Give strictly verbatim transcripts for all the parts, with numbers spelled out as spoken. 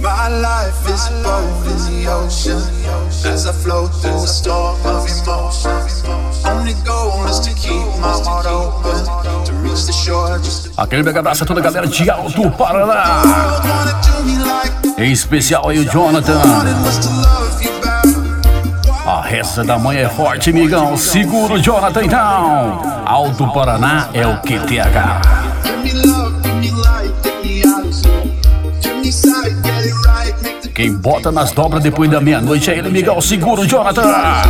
My life is a boat in the ocean as I float through a storm of emotion. Only goal is to keep my heart open, to reach the shore just to... Aquele mega abraço a toda a galera de Alto Paraná. Em especial aí o Jonathan. A resta da manhã é forte, migão. Segura o Jonathan então. Alto Paraná é o Q T H. Quem bota nas dobras depois da meia-noite é ele, migão. Segura o Jonathan.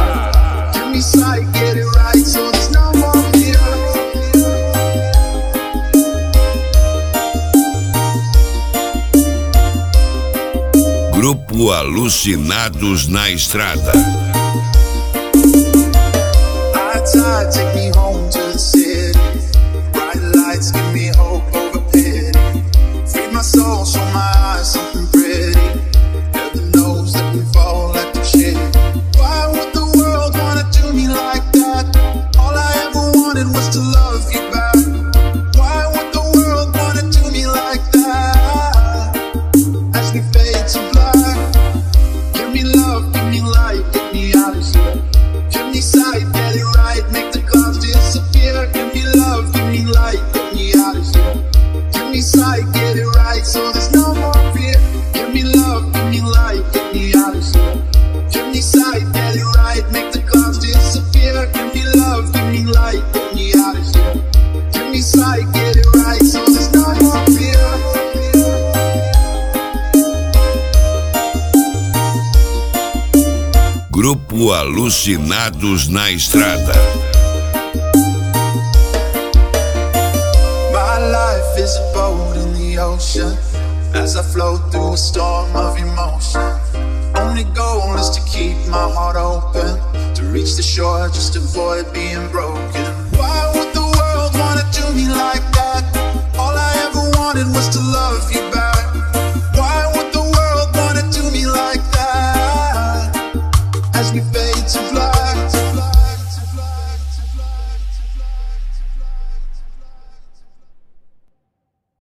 Grupo Alucinados na Estrada. Take me home to the city. Bright lights give me hope over pity. Feed my soul, show my eyes something pretty. Heaven knows that we fall like the shit. Why would the world wanna do me like that? All I ever wanted was to love you back. Why would the world wanna do me like that? As we fade to black. Give me love, give me light, get me out of here. Give me sight, get it right, make the clouds disappear. Give me love, give me light, get me out of here. Give me sight, get it right, so there's no more fear. Give me love, give me light, get me out of here. Give me sight, get it right, make the clouds disappear. Give me love, give me light, get me out of here. Give me sight, get it right, so there's no more fear. Grupo Alucinados na Estrada. My life is a boat in the ocean as I float through a storm of emotion. Only goal is to keep my heart open, to reach the shore, just avoid being broken. Why would the world wanna do me like that? All I ever wanted was to love you back. Why would the world wanna do me like that? As we fade to black.